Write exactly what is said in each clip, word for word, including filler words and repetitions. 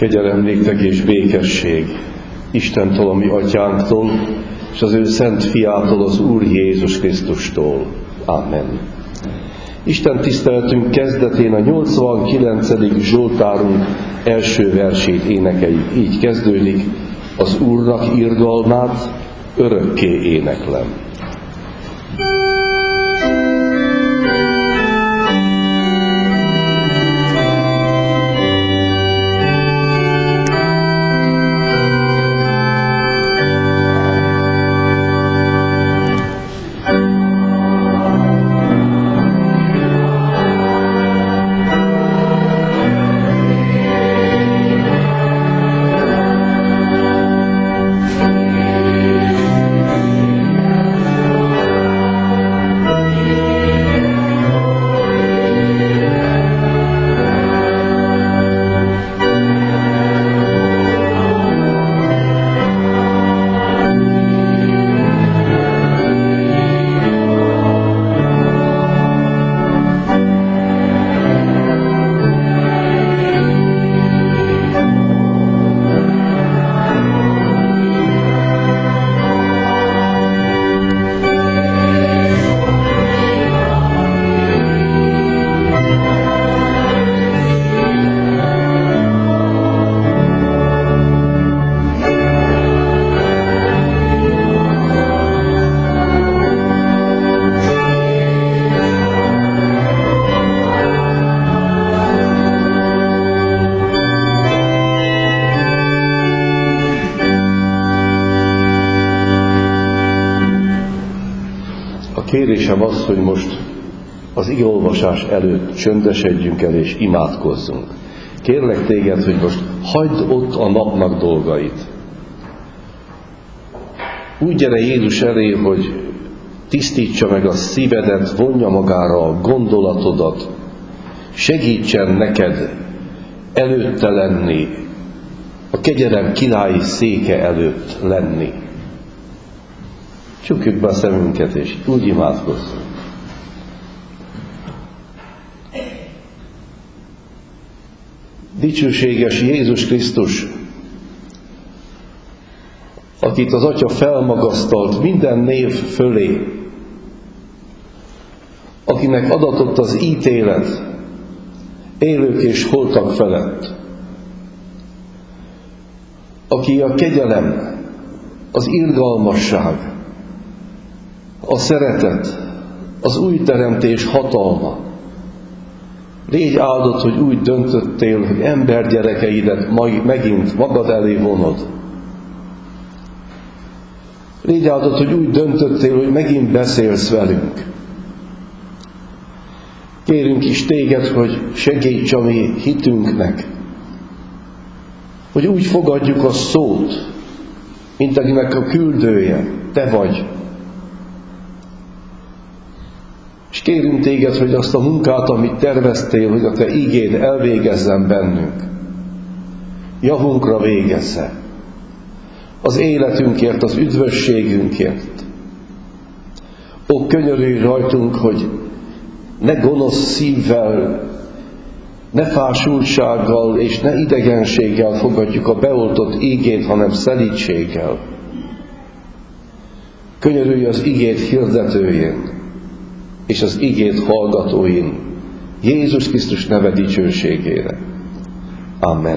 Kegyelem néktek és békesség Istentől, a mi atyánktól, és az ő szent fiától, az Úr Jézus Krisztustól. Amen. Isten tiszteletünk kezdetén a nyolcvankilencedik Zsoltárunk első versét énekeljük. Így kezdődik: az Úrnak irgalmát örökké éneklem. Kérésem az, hogy most az igeolvasás előtt csöndesedjünk el és imádkozzunk. Kérlek téged, hogy most hagyd ott a napnak dolgait. Úgy gyere Jézus elé, hogy tisztítsa meg a szívedet, vonja magára a gondolatodat, segítsen neked előtte lenni, a kegyelem királyi széke előtt lenni. Csukjuk be a szemünket, és úgy imádkozzunk. Dicsőséges Jézus Krisztus, akit az Atya felmagasztalt minden név fölé, akinek adatott az ítélet élők és holtak felett, aki a kegyelem, az irgalmasság, a szeretet, az új teremtés hatalma. Légy áldott, hogy úgy döntöttél, hogy embergyerekeidet megint magad elé vonod. Légy áldott, hogy úgy döntöttél, hogy megint beszélsz velünk. Kérünk is téged, hogy segíts a mi hitünknek, hogy úgy fogadjuk a szót, mint akinek a küldője te vagy. És kérünk téged, hogy azt a munkát, amit terveztél, hogy a te ígéd elvégezzen bennünk, javunkra végezze, az életünkért, az üdvösségünkért. Ó, könyörülj rajtunk, hogy ne gonosz szívvel, ne fásultsággal és ne idegenséggel fogadjuk a beoltott ígét, hanem szelídséggel. Könyörülj az ígét hirdetőjén és az igét hallgatóin, Jézus Krisztus neve dicsőségére. Amen.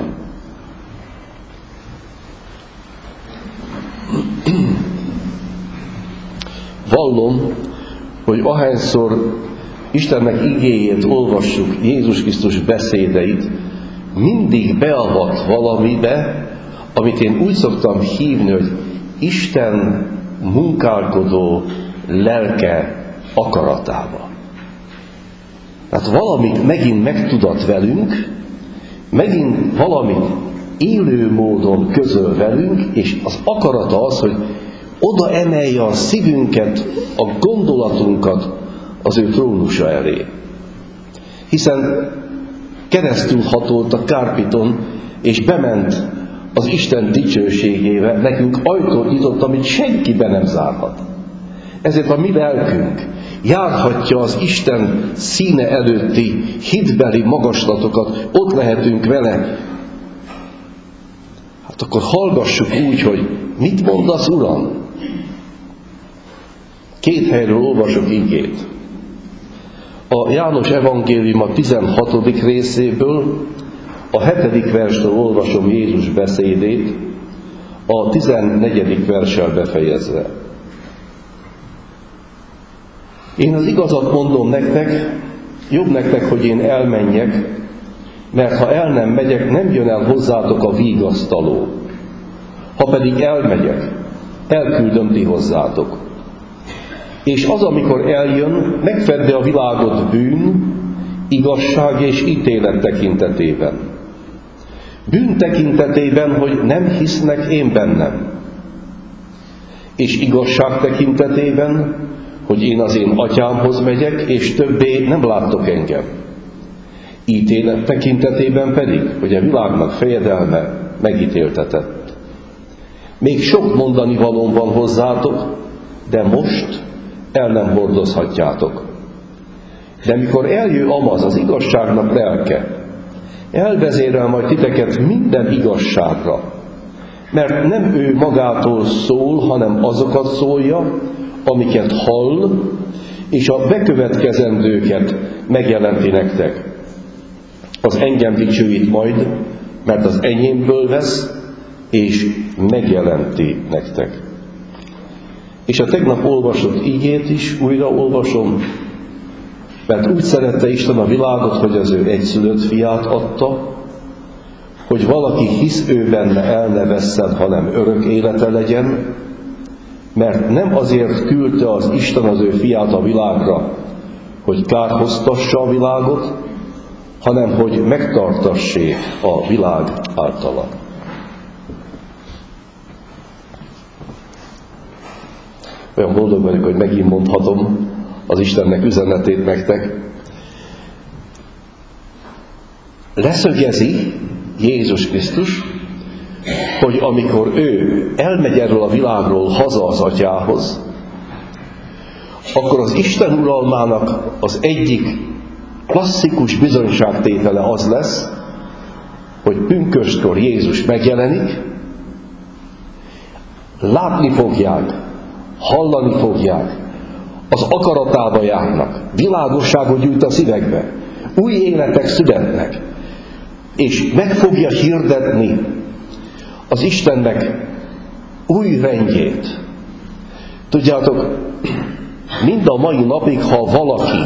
Vallom, hogy ahányszor Istennek igéjét olvassuk, Jézus Krisztus beszédeit, mindig beavat valamibe, amit én úgy szoktam hívni, hogy Isten munkálkodó lelke akaratába. Tehát valamit megint megtudat velünk, megint valamit élő módon közöl velünk, és az akarata az, hogy oda emelje a szívünket, a gondolatunkat az ő trónusa elé. Hiszen keresztül hatolt a kárpiton, és bement az Isten dicsőségével, nekünk ajtót nyitott, amit senki be nem zárhat. Ezért a mi lelkünk járhatja az Isten színe előtti hitbeli magaslatokat, ott lehetünk vele Hát akkor hallgassuk úgy, hogy mit mondasz, Uram? Két helyről olvasok igét. A János evangélium a tizenhatodik részéből, a hetedik verstől olvasom Jézus beszédét, a tizennegyedik verssel befejezve. Én az igazat mondom nektek, jobb nektek, hogy én elmenjek, mert ha el nem megyek, nem jön el hozzátok a vigasztaló. Ha pedig elmegyek, elküldöm ti hozzátok. És az, amikor eljön, megfedde a világot bűn, igazság és ítélet tekintetében. Bűn tekintetében, hogy nem hisznek én bennem. És igazság tekintetében, hogy én az én atyámhoz megyek, és többé nem láttok engem. Ítélet tekintetében pedig, hogy a világnak fejedelme megítéltetett. Még sok mondani valóm van hozzátok, de most el nem hordozhatjátok. De mikor eljő Amaz, az igazságnak lelke, elvezérel majd titeket minden igazságra, mert nem ő magától szól, hanem azokat szólja, amiket hall, és a bekövetkezendőket megjelenti nektek. Az engem dicsőít majd, mert az enyémből vesz, és megjelenti nektek. És a tegnap olvasott igét is újra olvasom, mert úgy szerette Isten a világot, hogy az ő egyszülött fiát adta, hogy valaki hisz ő benne, el ne vesszen, hanem örök élete legyen, mert nem azért küldte az Isten az ő fiát a világra, hogy kárhoztassa a világot, hanem hogy megtartassék a világ általa. Olyan boldog vagyok, hogy megint mondhatom az Istennek üzenetét nektek. Leszögezi Jézus Krisztus, hogy amikor ő elmegy erről a világról haza az atyához, akkor az Isten uralmának az egyik klasszikus bizonyságtétele az lesz, hogy pünköstkor Jézus megjelenik, látni fogják, hallani fogják, az akaratába járnak, világosságot gyűjt a szívekbe, új életek születnek, és meg fogja hirdetni az Istennek új rendjét. Tudjátok, mind a mai napig, ha valaki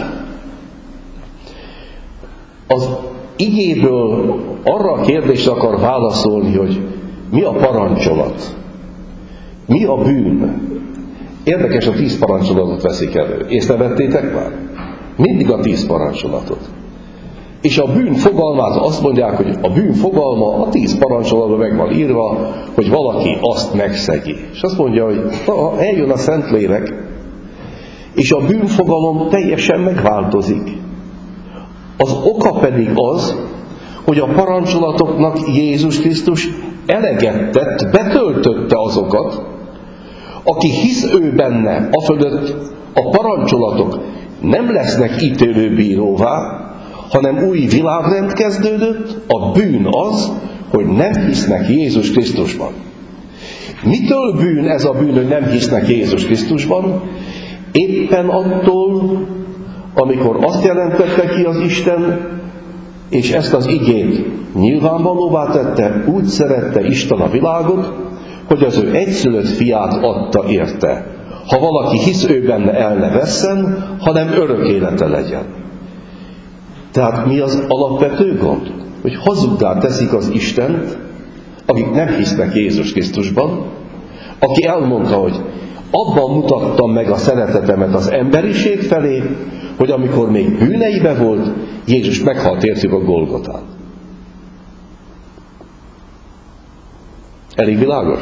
az igéből arra a kérdésre akar válaszolni, hogy mi a parancsolat, mi a bűn. Érdekes, a tíz parancsolatot veszik elő. Észrevettétek már? Mindig a tíz parancsolatot. És a bűn fogalmát azt mondják, hogy a bűn fogalma a tíz parancsolatban meg van írva, hogy valaki azt megszegi. És azt mondja, hogy na, eljön a Szentlélek, és a bűnfogalom teljesen megváltozik. Az oka pedig az, hogy a parancsolatoknak Jézus Krisztus eleget tett, betöltötte azokat, aki hisz ő benne, afölött a parancsolatok nem lesznek ítélőbíróvá, hanem új világrend kezdődött, a bűn az, hogy nem hisznek Jézus Krisztusban. Mitől bűn ez a bűn, hogy nem hisznek Jézus Krisztusban? Éppen attól, amikor azt jelentette ki az Isten, és ezt az igét nyilvánvalóvá tette, úgy szerette Isten a világot, hogy az ő egyszülött fiát adta érte. Ha valaki hisz ő benne, el ne vesszen, hanem örök élete legyen. Tehát mi az alapvető gond? Hogy hazuggá teszik az Istent, akik nem hisznek Jézus Krisztusban, aki elmondta, hogy abban mutattam meg a szeretetemet az emberiség felé, hogy amikor még bűneibe volt, Jézus meghalt értük a Golgotán. Elég világos?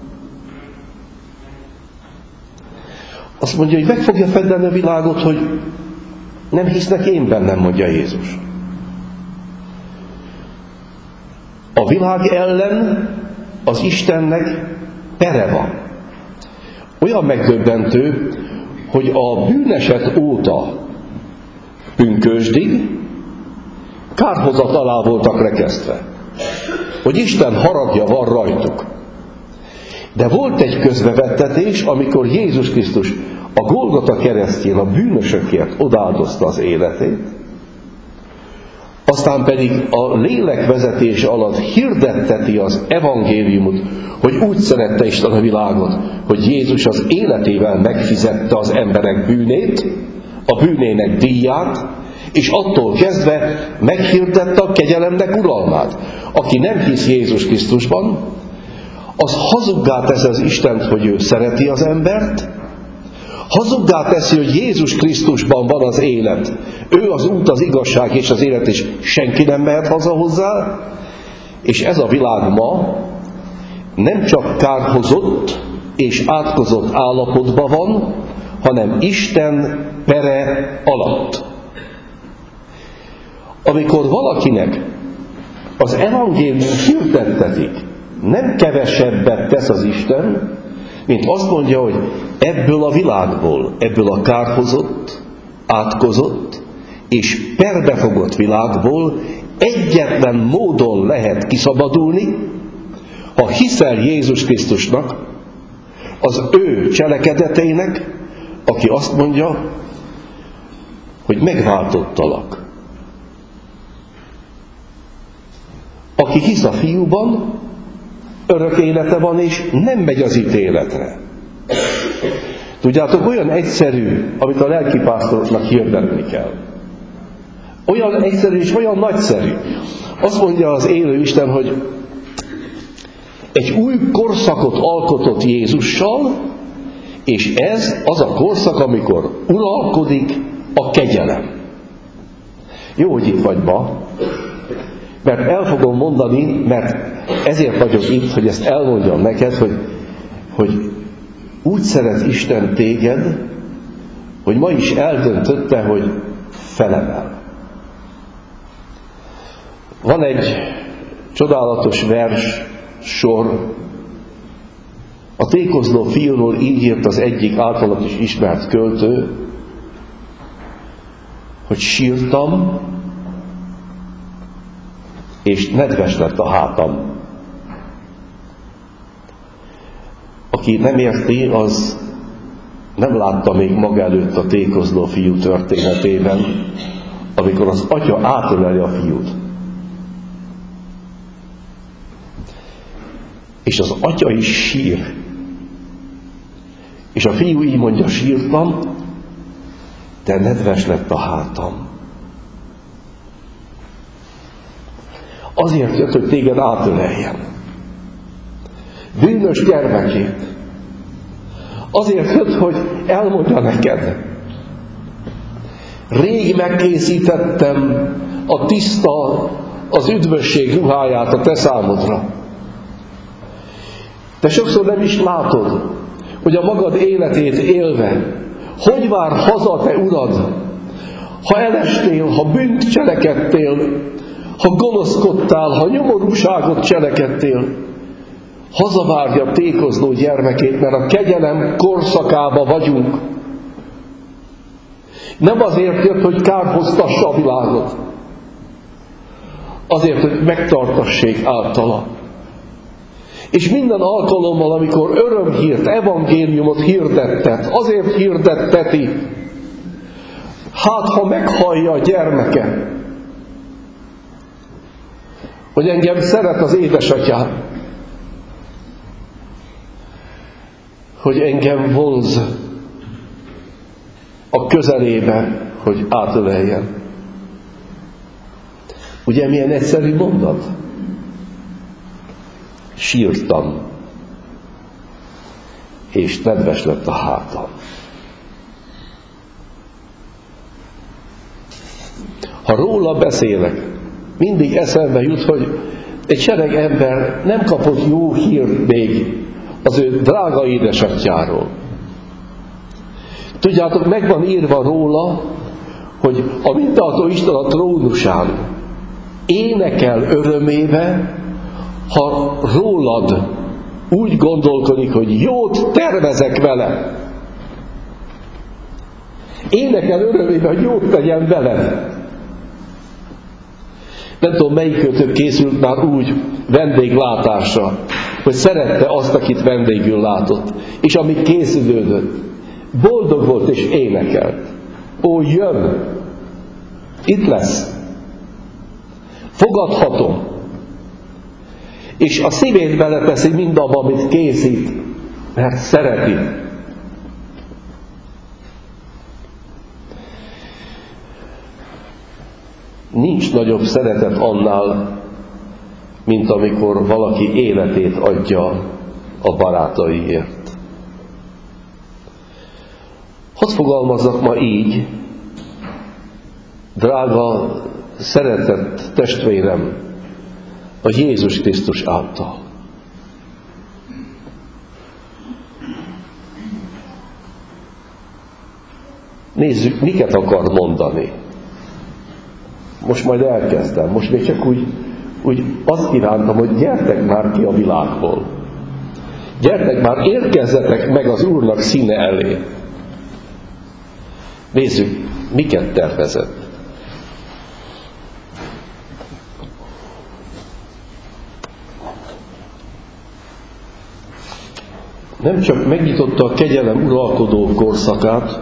Azt mondja, hogy meg fogja feddeni a világot, hogy nem hisznek én bennem, mondja Jézus. A világ ellen az Istennek pere van. Olyan megdöbbentő, hogy a bűneset óta pünkösdig kárhozat alá voltak rekesztve. hogy Isten haragja van rajtuk. De volt egy közbevettetés, amikor Jézus Krisztus a Golgota keresztjén a bűnösökért odaáldozta az életét, aztán pedig a lélek vezetése alatt hirdetteti az evangéliumot, hogy úgy szerette Isten a világot, hogy Jézus az életével megfizette az emberek bűnét, a bűnének díját, és attól kezdve meghirdette a kegyelemnek uralmát. Aki nem hisz Jézus Krisztusban, az hazuggá teszi az Istent, hogy ő szereti az embert, hazuggá teszi, hogy Jézus Krisztusban van az élet. Ő az út, az igazság és az élet, és senki nem mehet haza hozzá, és ez a világ ma nem csak kárhozott és átkozott állapotban van, hanem Isten pere alatt. Amikor valakinek az evangélium hirdettetik, nem kevesebbet tesz az Isten, mint azt mondja, hogy ebből a világból, ebből a kárhozott, átkozott és perbefogott világból egyetlen módon lehet kiszabadulni, ha hiszel Jézus Krisztusnak, az ő cselekedeteinek, aki azt mondja, hogy megváltottalak. Aki hisz a fiúban, örök élete van, és nem megy az ítéletre. Tudjátok, olyan egyszerű, amit a lelkipásztoroknak hirdetni kell. Olyan egyszerű és olyan nagyszerű. Azt mondja az élő Isten, hogy egy új korszakot alkotott Jézussal, és ez az a korszak, amikor uralkodik a kegyelem. Jó, hogy itt vagy ma, mert el fogom mondani, mert ezért vagyok itt, hogy ezt elmondjam neked, hogy, hogy úgy szeret Isten téged, hogy ma is eldöntötte, hogy felemel. Van egy csodálatos vers sor, a tékozló fiúról így írt az egyik általad is ismert költő, hogy sírtam, és nedves lett a hátam. Aki nem érti, az nem látta még maga előtt a tékozló fiú történetében, amikor az atya átöleli a fiút. És az atya is sír. És a fiú így mondja, sírtam, de nedves lett a hátam. Azért jött, hogy téged átöleljen. Bűnös gyermekét. Azért jött, hogy elmondja neked. Rég megkészítettem a tiszta, az üdvösség ruháját a te számodra. De sokszor nem is látod, hogy a magad életét élve, hogy vár haza te urad, ha elestél, ha bűnt cselekedtél, ha gonoszkodtál, ha nyomorúságot cselekedtél, hazavárja tékozló gyermekét, mert a kegyelem korszakába vagyunk. Nem azért jött, hogy kárhoztassa a világot, azért, hogy megtartassék általa. És minden alkalommal, amikor örömhírt, evangéliumot hirdettet, azért hirdetteti, hát ha meghallja a gyermeke, hogy engem szeret az édesatyám, hogy engem vonz a közelébe, hogy átöleljen. Ugye milyen egyszerű mondat? Sírtam, és nedves lett a hátam. Ha róla beszélek, mindig eszembe jut, hogy egy sereg ember nem kapott jó hírt még az ő drága édesatyjáról. Tudjátok, meg van írva róla, hogy a mindenható Isten a trónusán énekel örömébe, ha rólad úgy gondolkodik, hogy jót tervezek vele. Énekel örömébe, hogy jót tegyen veled. Nem tudom, melyik kötőbb készült már úgy vendéglátásra, hogy szerette azt, akit vendégül látott. És amíg készülődött, boldog volt és énekelt. Ó, jön! Itt lesz. Fogadhatom. És a szívét beleteszi mindabba, amit készít, mert szereti. Nincs nagyobb szeretet annál, mint amikor valaki életét adja a barátaiért. Hadd fogalmazzak ma így, drága, szeretett testvérem, a Jézus Krisztus által. Nézzük, miket akar mondani. Most majd elkezdem. Most még csak úgy, úgy azt kívántam, hogy gyertek már ki a világból. Gyertek már, érkezzetek meg az Úrnak színe elé. Nézzük, miket tervezett. Nem csak megnyitotta a kegyelem uralkodó korszakát,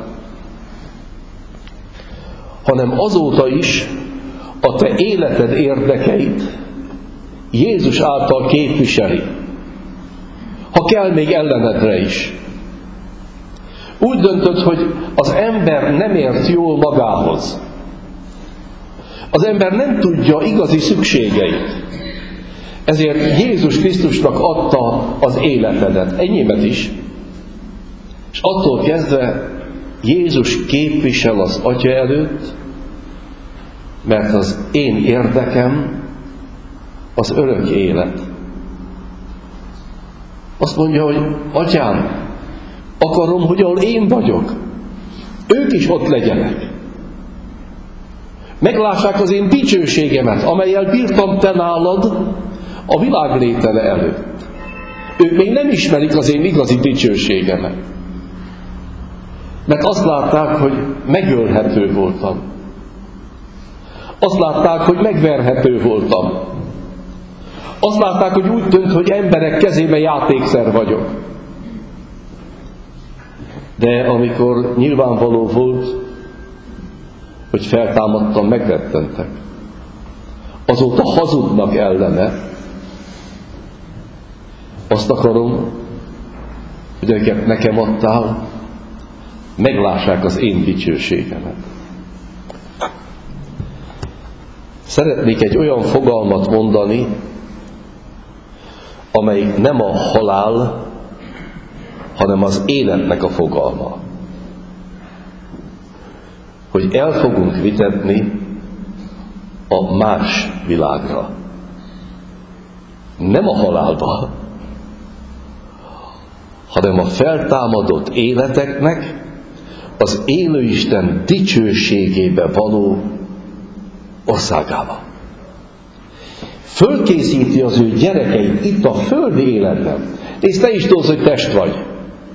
hanem azóta is a te életed érdekeit Jézus által képviseli. Ha kell, még ellenedre is. Úgy döntött, hogy az ember nem ért jól magához. Az ember nem tudja igazi szükségeit. Ezért Jézus Krisztusnak adta az életedet, enyémet is. És attól kezdve Jézus képvisel az Atya előtt, mert az én érdekem az örök élet. Azt mondja, hogy Atyám, akarom, hogy ahol én vagyok, ők is ott legyenek. Meglássák az én dicsőségemet, amellyel bírtam te nálad a világ létele előtt. Ők még nem ismerik az én igazi dicsőségemet. Mert azt látták, hogy megölhető voltam. Azt látták, hogy megverhető voltam. Azt látták, hogy úgy tűnt, hogy emberek kezébe játékszer vagyok. De amikor nyilvánvaló volt, hogy feltámadtam, megrettentek. Azóta hazudnak ellene. Azt akarom, hogy akiket nekem adtál, meglássák az én dicsőségemet. Szeretnék egy olyan fogalmat mondani, amely nem a halál, hanem az életnek a fogalma. Hogy el fogunk vitetni a más világra. Nem a halálba, hanem a feltámadott életeknek az élőisten dicsőségébe való országába. Fölkészíti az ő gyerekeit itt a földi életben. És te is tudod, hogy test vagy.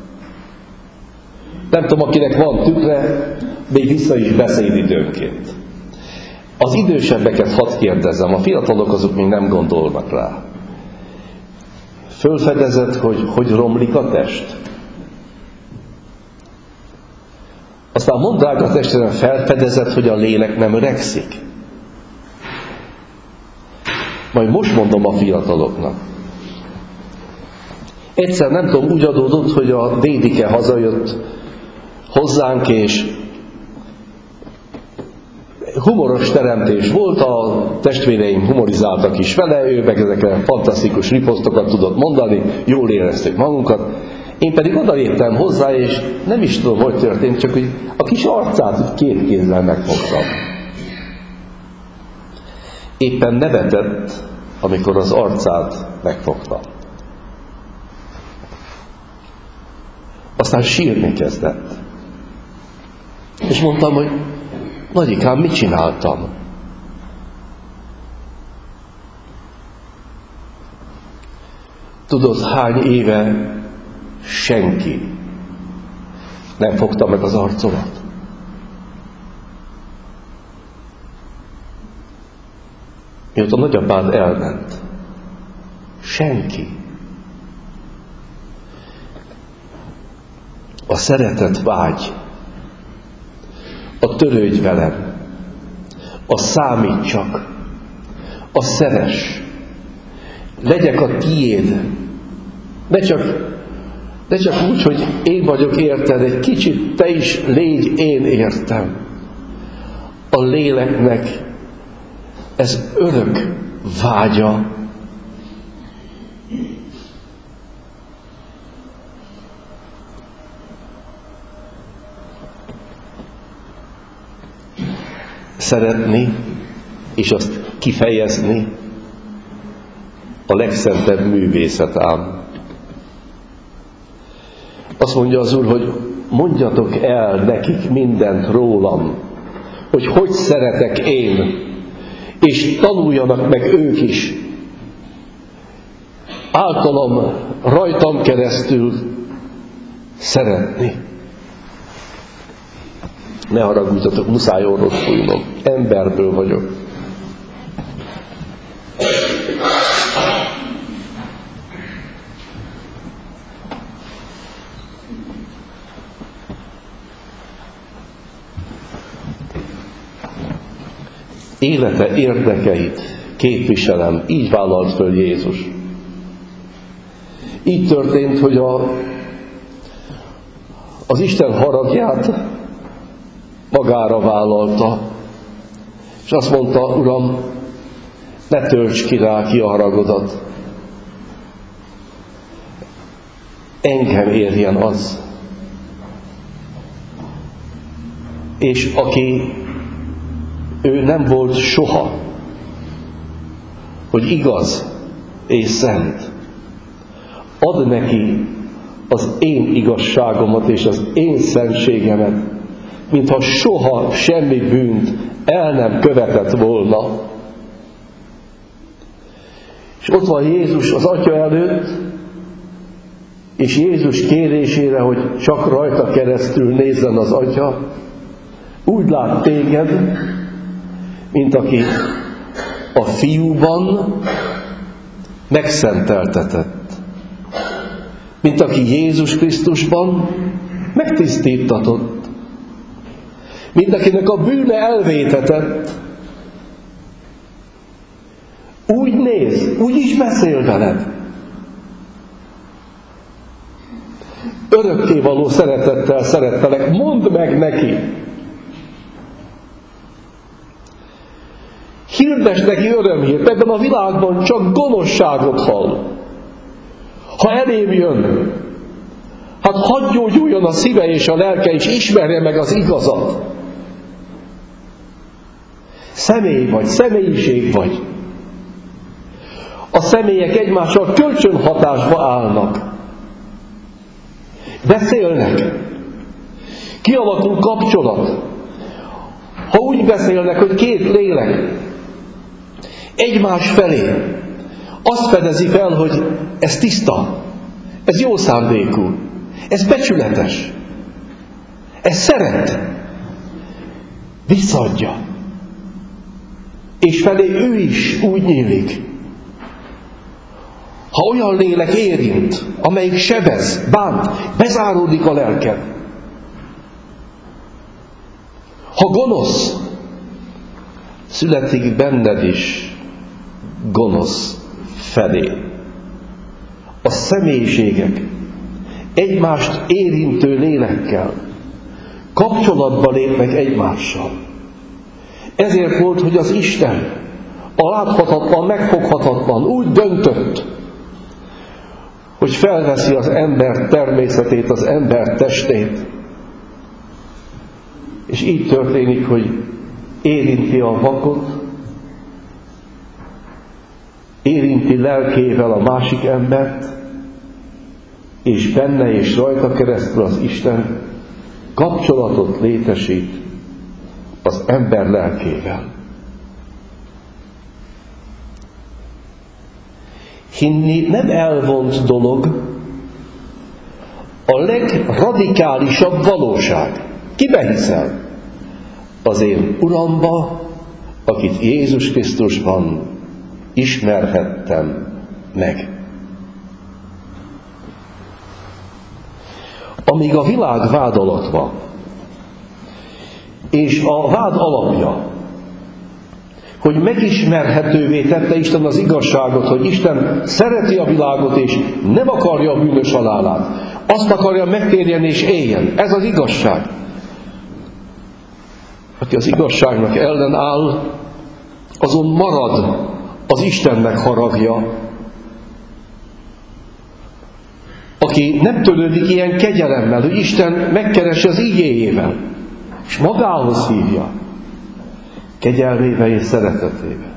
Nem tudom, akinek van tükre, még vissza is beszél időnként. Az idősebbeket hadd kérdezzem, a fiatalok azok még nem gondolnak rá. Fölfedezed, hogy hogy romlik a test? Aztán mondd rá a testre, felfedezed, hogy a lélek nem öregszik. Majd most mondom a fiataloknak. Egyszer nem tudom, úgy adódott, hogy a dédike hazajött hozzánk, és humoros teremtés volt, a testvéreim humorizáltak is vele, ő meg ezekre fantasztikus riposztokat tudott mondani, jól éreztük magunkat. Én pedig odaléptem hozzá, és nem is tudom, hogy történt, csak hogy a kis arcát két kézzel megfogtam. Éppen nevetett, amikor az arcát megfogtam. Aztán sírni kezdett. És mondtam, hogy nagyikám, mit csináltam? Tudod, hány éve senki nem fogta meg az arcomat? mióta nagyapád elment. Senki. A szeretet vágy, a törődj velem, a számít csak, a szeres, legyek a tiéd, ne csak, ne csak úgy, hogy én vagyok érted, egy kicsit te is légy én értem. A léleknek ez örök vágya. Szeretni, és azt kifejezni a legszentebb művészet ám. Azt mondja az Úr, hogy mondjatok el nekik mindent rólam, hogy hogy szeretek én, és tanuljanak meg ők is. Általam, rajtam keresztül szeretni. Ne haragudjatok, muszáj orrot fújnom. Emberből vagyok. Élete érdekeit képviselem, így vállalt föl Jézus. Így történt, hogy a, az Isten haragját magára vállalta, és azt mondta, Uram, ne tölts ki rá ki a haragodat. Engem érjen az. És aki ő nem volt soha, hogy igaz és szent, ad neki az én igazságomat és az én szentségemet, mintha soha semmi bűnt el nem követett volna. És ott van Jézus az Atya előtt, és Jézus kérésére, hogy csak rajta keresztül nézzen az Atya, úgy lát téged, mint aki a Fiúban megszenteltetett. Mint aki Jézus Krisztusban megtisztítatott. Mint akinek a bűne elvétetett. Úgy néz, úgy is beszél veled. Örökkévaló szeretettel szerettelek, mondd meg neki. Hirdesd neki örömhírt, ebben a világban csak gonoszságot hall. Ha elém jön, hát hadd gyógyuljon a szíve és a lelke, és ismerje meg az igazat. Személy vagy, személyiség vagy. A személyek egymással kölcsönhatásba állnak. Beszélnek. Kialakul kapcsolat. Ha úgy beszélnek, hogy két lélek egymás felé azt fedezi fel, hogy ez tiszta, ez jó szándékú, ez becsületes, ez szeret, visszaadja. És felé ő is úgy nyílik. Ha olyan lélek érint, amelyik sebez, bánt, bezáródik a lelked. Ha gonosz, születik benned is gonosz felé. A személyiségek egymást érintő lélekkel kapcsolatba lépnek egymással. Ezért volt, hogy az Isten a láthatatlan, megfoghatatlan úgy döntött, hogy felveszi az ember természetét, az ember testét. És így történik, hogy érinti a vakot, érinti lelkével a másik embert, és benne és rajta keresztül az Isten kapcsolatot létesít az ember lelkével. Hinni nem elvont dolog, a legradikálisabb valóság. Kibe hiszel? Az én Uramba, akit Jézus Krisztusban ismerhettem meg. Amíg a világ vád alatt van, és a vád alapja, hogy megismerhetővé tette Isten az igazságot, hogy Isten szereti a világot, és nem akarja a bűnös halálát. Azt akarja, megtérjen és éljen. Ez az igazság. Aki az igazságnak ellen áll, azon marad az Istennek haragja. Aki nem törődik ilyen kegyelemmel, hogy Isten megkeresi az igéjével, és magához hívja, kegyelmével és szeretetével.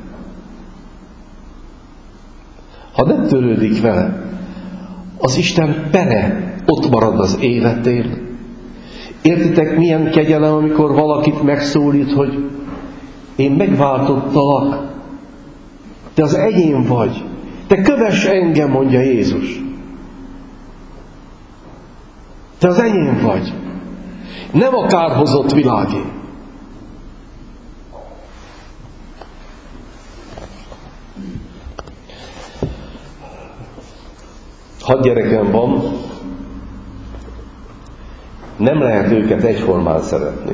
Ha nem törődik vele, az Isten pere ott marad az életén. Értitek, milyen kegyelem, amikor valakit megszólít, hogy én megváltottalak, te az enyém vagy, te kövess engem, mondja Jézus. Te az enyém vagy, nem a kárhozott világé. Hat gyerekem van, nem lehet őket egyformán szeretni.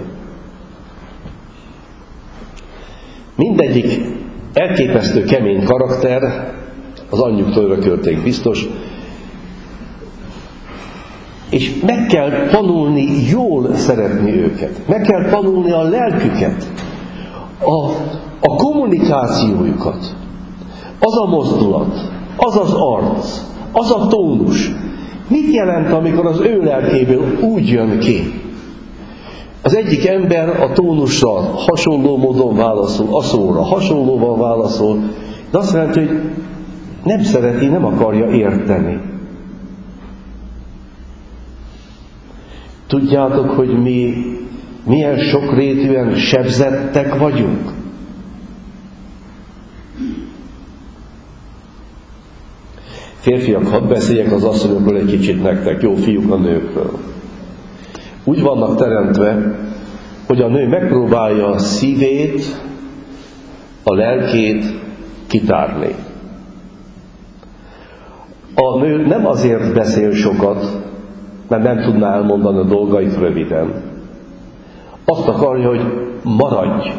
Mindegyik elképesztő kemény karakter, az anyjuktól örökölték biztos, és meg kell tanulni jól szeretni őket. Meg kell tanulni a lelküket, a, a kommunikációjukat, az a mozdulat, az az arc, az a tónus. Mit jelent, amikor az ő lelkéből úgy jön ki? Az egyik ember a tónussal hasonló módon válaszol, a szóra hasonlóval válaszol, de azt jelenti, hogy nem szereti, nem akarja érteni. Tudjátok, hogy mi milyen sokrétűen sebzettek vagyunk? Férfiak, hadd beszéljek az asszonyokról egy kicsit nektek, jó fiúk a nőkről. Úgy vannak teremtve, hogy a nő megpróbálja a szívét, a lelkét kitárni. A nő nem azért beszél sokat, mert nem tudná elmondani a dolgait röviden. Azt akarja, hogy maradj.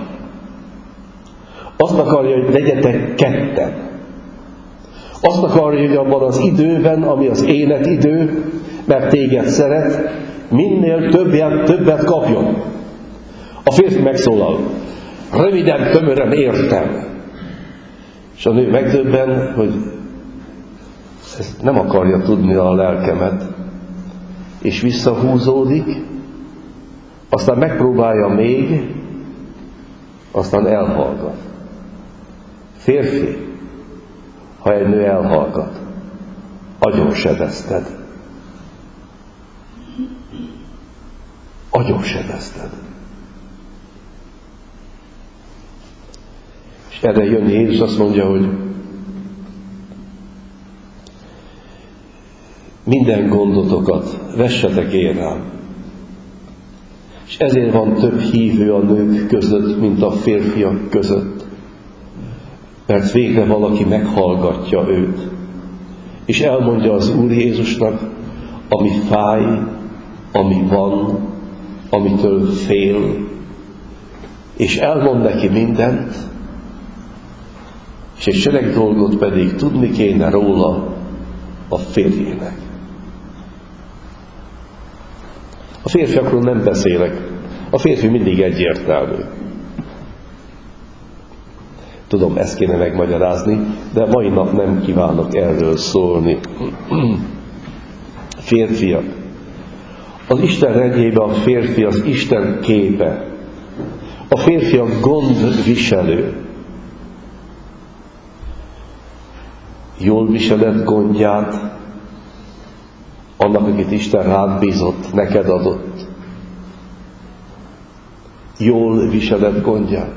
Azt akarja, hogy legyetek ketten. Azt akarja, hogy abban az időben, ami az életidő, mert téged szeret, minél többet, többet kapjon. A férfi megszólal, röviden, tömören értem. És a nő megdöbben, hogy ezt nem akarja tudni a lelkemet, és visszahúzódik, aztán megpróbálja még, aztán elhallgat. Férfi, ha egy nő elhallgat, agyonsebezted. Agyonsebezted. És erre jön Jézus, azt mondja, hogy minden gondotokat vessetek én rám. És ezért van több hívő a nők között, mint a férfiak között. Mert végre valaki meghallgatja őt. És elmondja az Úr Jézusnak, ami fáj, ami van, amitől fél. És elmond neki mindent, és egy sereg dolgot pedig tudni kéne róla a férjének. A férfiakról nem beszélek. A férfi mindig egyértelmű. Tudom, ezt kéne megmagyarázni, de mai nap nem kívánok erről szólni. Férfiak. Az Isten rendjében a férfi az Isten képe. A férfi a gondviselő. Jól viseled gondját, annak, akit Isten rád bízott, neked adott. Jól viseled gondját.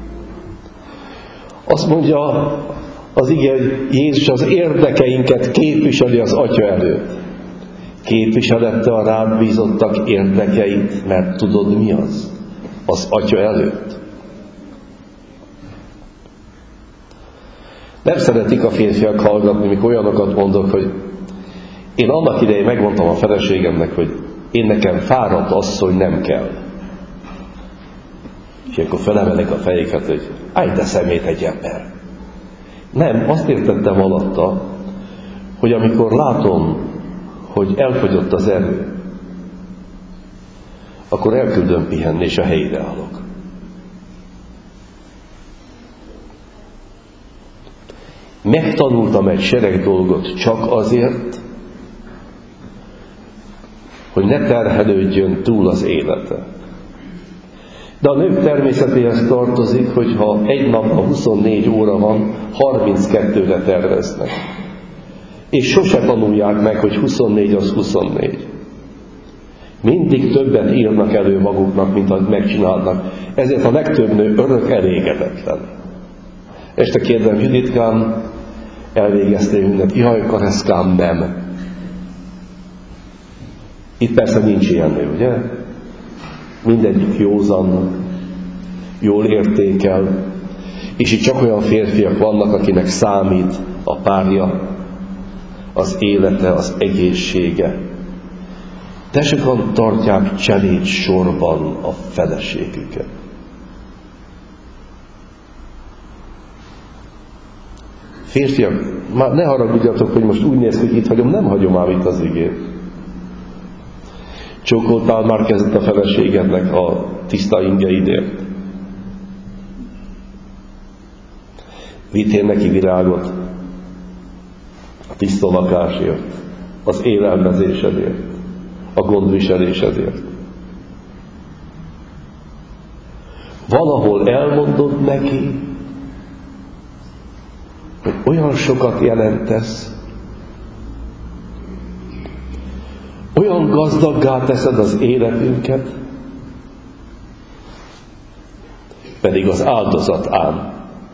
Azt mondja az ige, hogy Jézus az érdekeinket képviseli az Atya előtt. Képviselette a rád bízottak érdekeit, mert tudod mi az? Az Atya előtt. Nem szeretik a férfiak hallgatni, mikor olyanokat mondok, hogy én annak idején megmondtam a feleségemnek, hogy én nekem fáradt asszony nem kell. És akkor felemelek a fejéket, hogy állj de szemét egy ember. Nem, azt értettem alatta, hogy amikor látom, hogy elfogyott az erő, akkor elküldöm pihenni, és a helyére állok. Megtanultam egy sereg dolgot csak azért, hogy ne terhelődjön túl az élete. De a nők természetéhez tartozik, hogy ha egy napban huszonnégy óra van, harminckettőre terveznek. És sose tanulják meg, hogy huszonnégy az huszonnégy. Mindig többet írnak elő maguknak, mint amit megcsinálnak. Ezért a legtöbb nő örök elégedetlen. Este kérdem, Juditkám, elvégeztél mindent? Jaj, Kareszkám, nem. Itt persze nincs ilyen nő, ugye? Mindegyik józan, jól értékel, és itt csak olyan férfiak vannak, akinek számít a párja, az élete, az egészsége. De sokan tartják cseléd sorban a feleségüket. Férfiak, már ne haragudjatok, hogy most úgy néz, hogy itt hagyom, nem hagyom ám itt az igét. Csókoltál már kezet a feleségednek a tiszta ingeidért? Vittél neki virágot a tiszta lakásért, az élelmezésedért, a gondviselésedért? Valahol elmondod neki, hogy olyan sokat jelentesz, olyan gazdaggá teszed az életünket, pedig az áldozat ám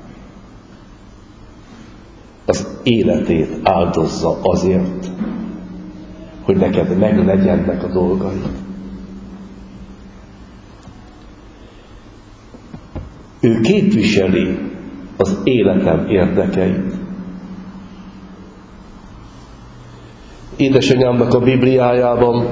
az életét áldozza azért, hogy neked meglegyennek a dolgaid. Ő képviseli az életem érdekeit. Édesanyámnak a Bibliájában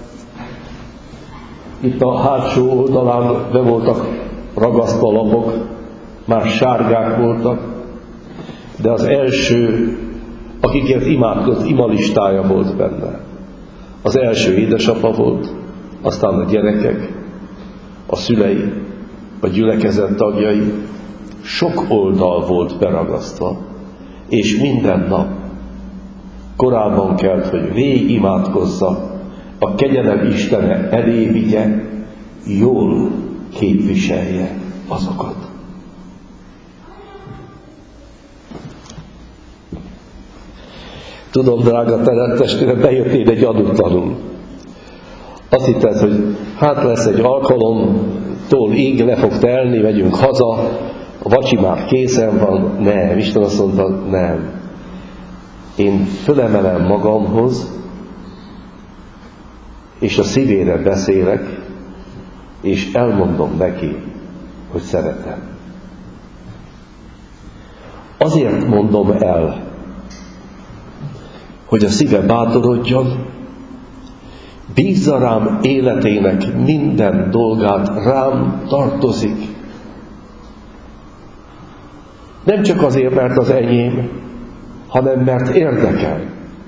itt a hátsó oldalán be voltak ragasztva lapok, már sárgák voltak, de az első, akikért imádkozott, imalistája volt benne. Az első édesapa volt, aztán a gyerekek, a szülei, a gyülekezet tagjai. Sok oldal volt beragasztva, és minden nap korábban kellett, hogy végig imádkozza, a kegyelem Istene elé vigye, jól képviselje azokat. Tudom, drága testvérem, bejöttél egy aduttanul. Azt hitted, hogy hát lesz egy alkalomtól ég le fog telni, megyünk haza, a vacsi már készen van. Nem, Isten azt mondta, nem. Én fölemelem magamhoz, és a szívére beszélek, és elmondom neki, hogy szeretem. Azért mondom el, hogy a szíve bátorodjon, bízza rám életének minden dolgát, rám tartozik. Nem csak azért, mert az enyém, hanem mert érdekel.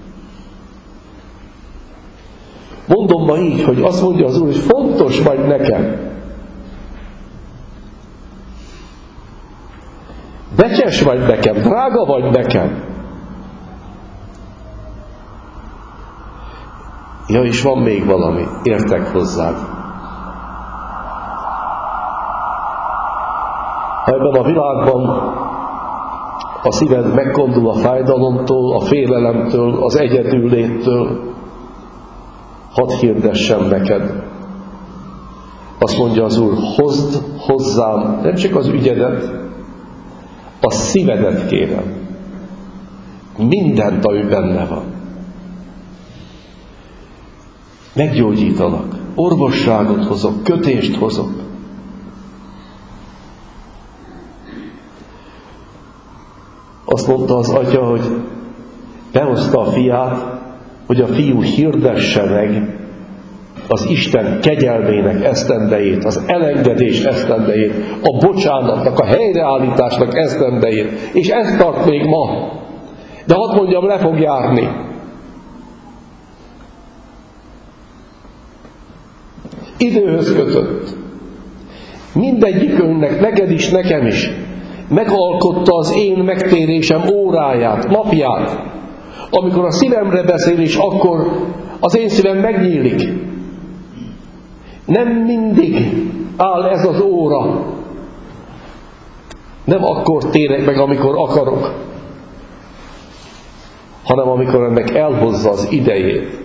Mondom ma így, hogy azt mondja az Úr, hogy fontos vagy nekem. Becses vagy nekem, drága vagy nekem. Ja, és van még valami, értek hozzád. Ha ebben a világban a szíved megkondul a fájdalomtól, a félelemtől, az egyedülléttől, hadd hirdessem neked. Azt mondja az Úr, hozd hozzám nem csak az ügyedet, a szívedet kérem. Mindent, ami benne van. Meggyógyítanak, orvosságot hozok, kötést hozok. A Azt mondta az atya, hogy behozta a fiát, hogy a fiú hirdesse meg az Isten kegyelmének esztendejét, az elengedés esztendejét, a bocsánatnak, a helyreállításnak esztendejét. És ez tart még ma. De hadd mondjam, le fog járni. Időhöz kötött. Mindegyikünknek, neked is, nekem is megalkotta az én megtérésem óráját, napját. Amikor a szívemre beszél, és akkor az én szívem megnyílik. Nem mindig áll ez az óra. Nem akkor térek meg, amikor akarok, hanem amikor ennek elhozza az idejét.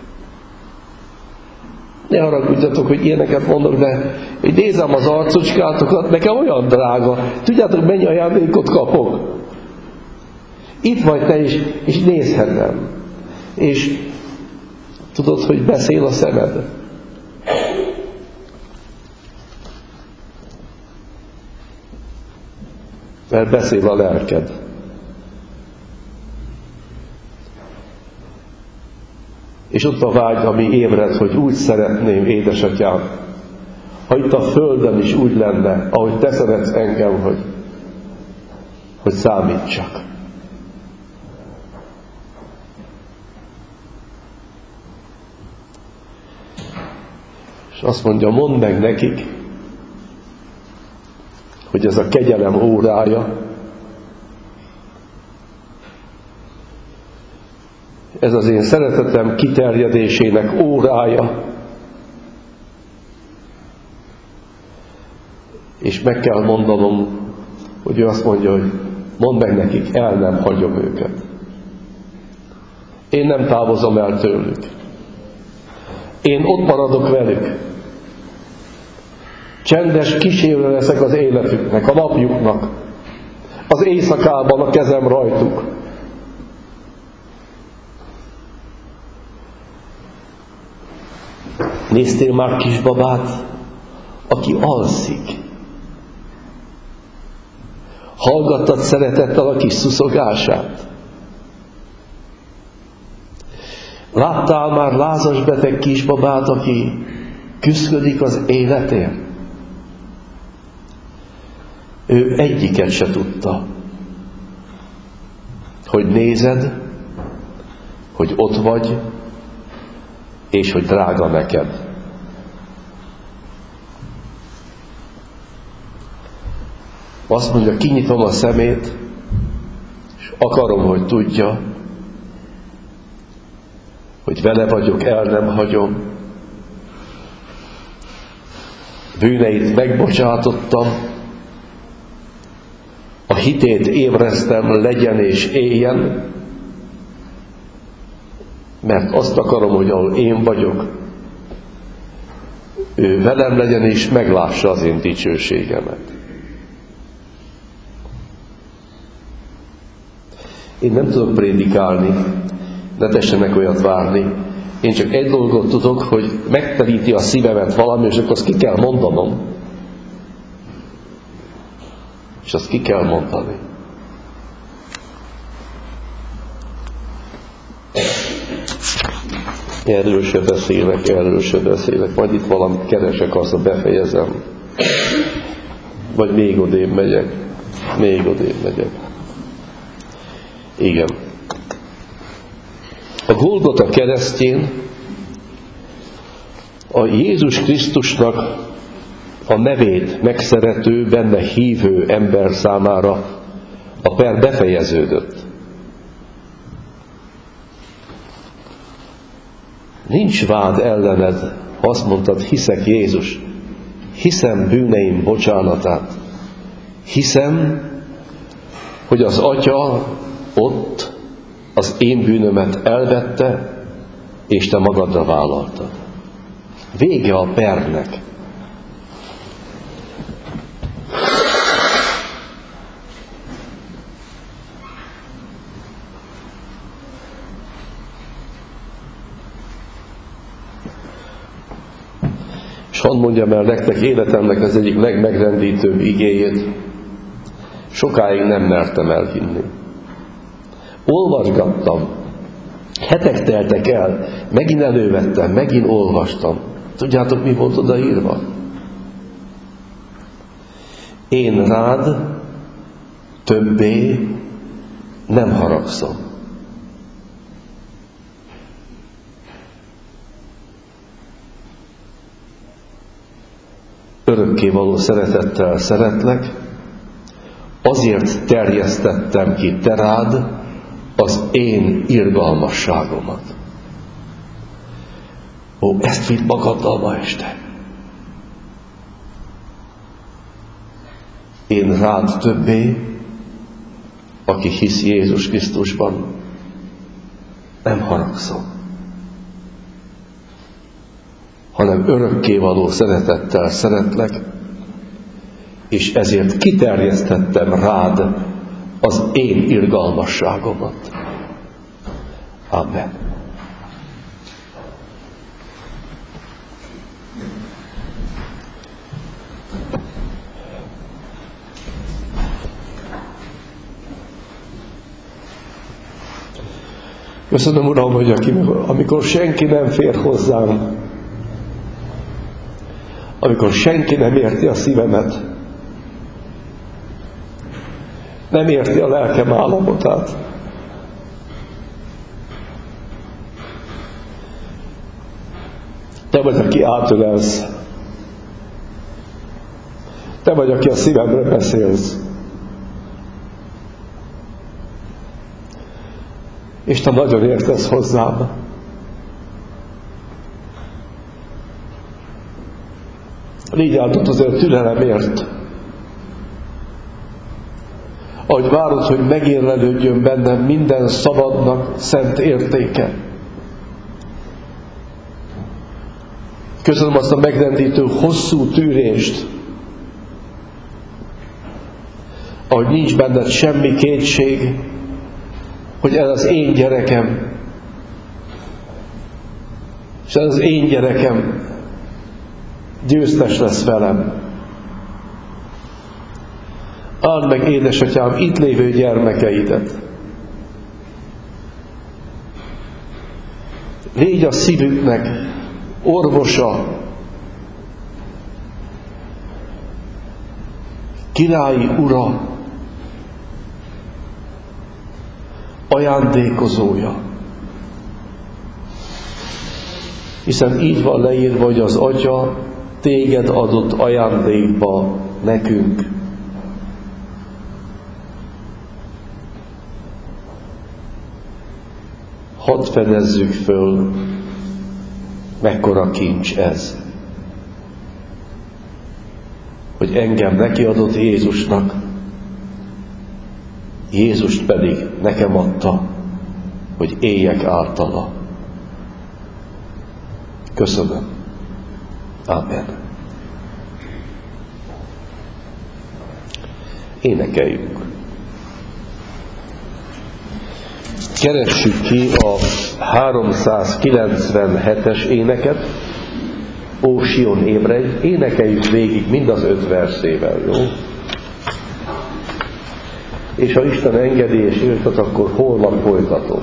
Ne haragudjatok, hogy ilyeneket mondok, de hogy nézem az arcocskátokat, nekem olyan drága. Tudjátok, mennyi ajándékot kapok? Itt vagy te is, és nézhetem. És tudod, hogy beszél a szemed? Mert beszél a lelked. És ott a vágy, ami ébred, hogy úgy szeretném, édesatyám, ha itt a földön is úgy lenne, ahogy te szeretsz engem, hogy, hogy számítsak. És azt mondja, mondd meg nekik, hogy ez a kegyelem órája, ez az én szeretetem kiterjedésének órája, és meg kell mondanom, hogy ő azt mondja, hogy mondd meg nekik, el nem hagyom őket. Én nem távozom el tőlük. Én ott maradok velük. Csendes kísérő leszek az életüknek, a napjuknak. Az éjszakában a kezem rajtuk. Néztél már kisbabát, aki alszik? Hallgattad szeretettel a kis szuszogását? Láttál már lázas beteg kisbabát, aki küszködik az életért? Ő egyiket se tudta, hogy nézed, hogy ott vagy, és hogy drága neked. Azt mondja, kinyitom a szemét, és akarom, hogy tudja, hogy vele vagyok, el nem hagyom. Bűneit megbocsátottam, a hitét ébresztem, legyen és éljen, mert azt akarom, hogy ahol én vagyok, ő velem legyen és meglássa az én dicsőségemet. Én nem tudok prédikálni, ne tessenek olyat várni. Én csak egy dolgot tudok, hogy megteríti a szívemet valami, és akkor azt ki kell mondanom. És azt ki kell mondani. Erről se beszélek, erről se beszélek. Majd itt valamit keresek, azt befejezem. Vagy még odébb megyek. Még odébb megyek. Igen. A Golgota keresztjén a Jézus Krisztusnak a nevét megszerető, benne hívő ember számára a per befejeződött. Nincs vád ellened, ha azt mondtad, hiszek Jézus, hiszem bűneim bocsánatát, hiszem, hogy az Atya ott az én bűnömet elvette, és te magadra vállaltad. Vége a pernek. És hadd mondjam el nektek életemnek az egyik legmegrendítőbb igéjét. Sokáig nem mertem elhinni. Olvasgattam. Hetek teltek el. Megint elővettem, megint olvastam. Tudjátok, mi volt odaírva? Én rád többé nem haragszom. Örökkévaló szeretettel szeretlek, azért terjesztettem ki te rád az én irgalmasságomat. Ó, ezt vidd magaddal ma este. Én rád többé, aki hisz Jézus Krisztusban, nem haragszom, hanem örökkévaló szeretettel szeretlek, és ezért kiterjesztettem rád az én irgalmasságomat. Amen. Köszönöm, Uram, hogy amikor senki nem fér hozzám, amikor senki nem érti a szívemet, nem érti a lelkem állapotát, te vagy, aki átölelsz, te vagy, aki a szívemre beszélsz, és te nagyon értesz hozzám. Légy áldott azért türelemért, ahogy várod, hogy megérlelődjön bennem minden szabadnak szent értéke. Köszönöm azt a megrendítő hosszú tűrést, ahogy nincs benned semmi kétség, hogy ez az én gyerekem, és ez az én gyerekem győztes lesz velem. Áld meg, édesatyám, itt lévő gyermekeidet. Légy a szívüknek orvosa, királyi ura, ajándékozója. Hiszen így van leírva, hogy az Atya téged adott ajándékba nekünk. Hadd fedezzük föl, mekkora kincs ez, hogy engem neki adott Jézusnak, Jézust pedig nekem adta, hogy éljek általa. Köszönöm. Amen. Énekeljünk. Keressük ki a háromszázkilencvenhetes éneket. Ó, Sion, ébredj! Énekeljük végig mind az öt verszével, jó? És ha Isten engedi és írtat, akkor holnap folytatom.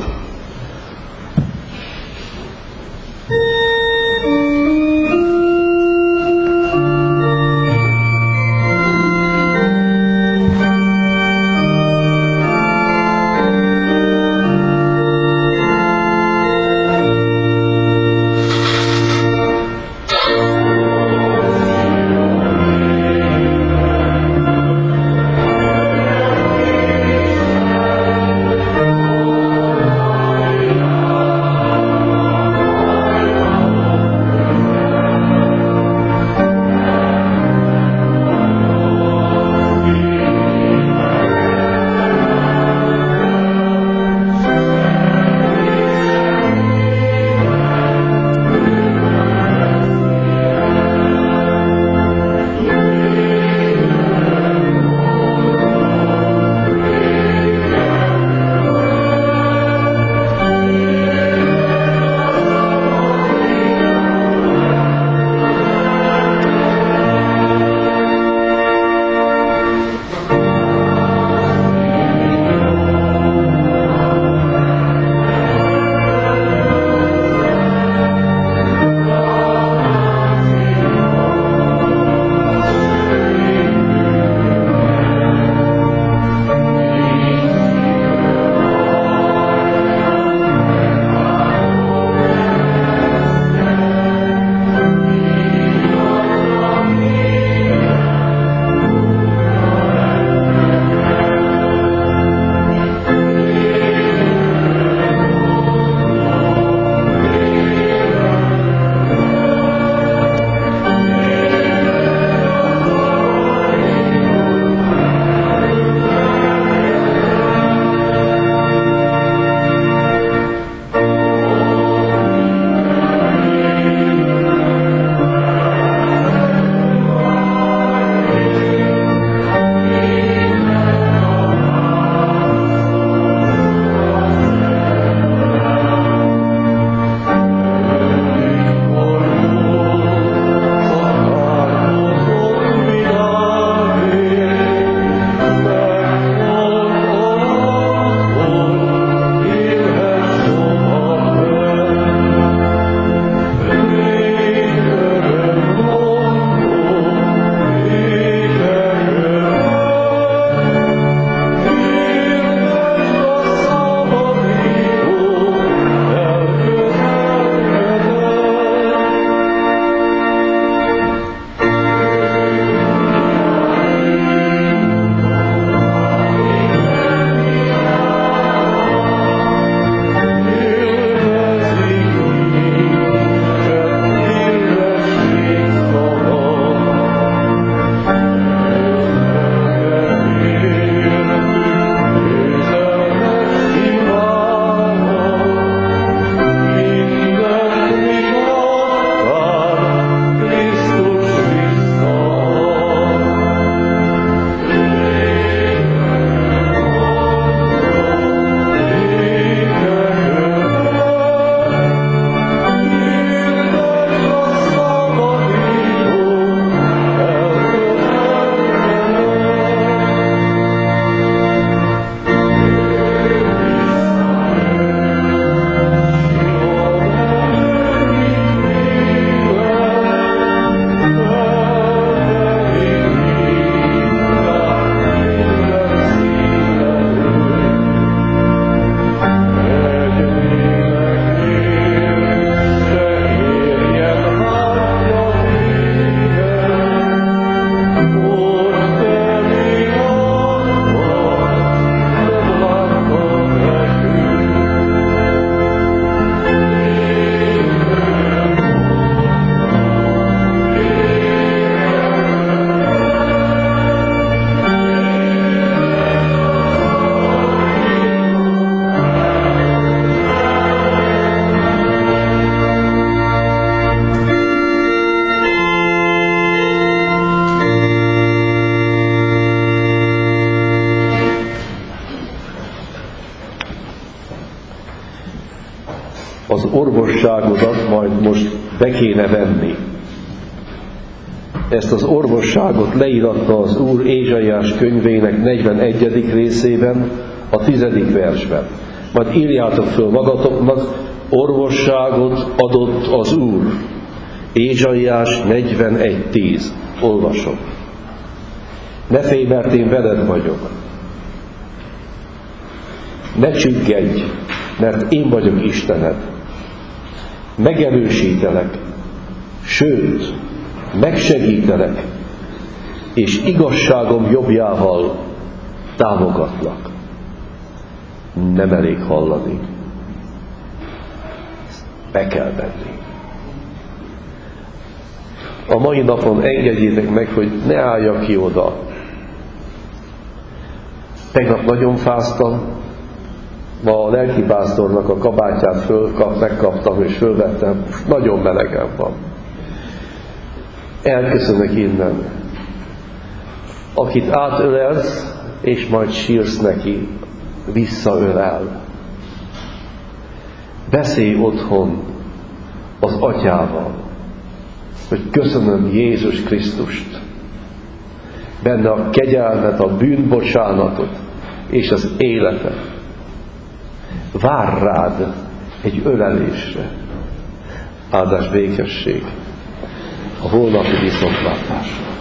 Amen. az orvosságodat majd most be kéne venni. Ezt az orvosságot leíratta az Úr Ézsaiás könyvének negyvenegyedik részében, a tizedik versben. Majd írjátok föl magatoknak, orvosságot adott az Úr. Ézsaiás negyvenegy tíz. Olvasom. Ne félj, mert én veled vagyok. Ne csüggedj, mert én vagyok Istened. Megerősítelek, sőt, megsegítelek, és igazságom jobbjával támogatlak. Nem elég hallani. Be kell venni. A mai napon engedjétek meg, hogy ne álljak ki oda. Tegnap nagyon fáztam, ma a lelkipásztornak a kabátját fölkap, megkaptam és fölvettem, nagyon melegen van. Elköszönök innen. Akit átölelsz, és majd sírsz neki, visszaölel. Beszélj otthon az atyával, hogy köszönöm Jézus Krisztust, benne a kegyelmet, a bűnbocsánatot és az életet. Vár rád egy ölelésre. Áldás békesség. A holnapi viszontlátásra.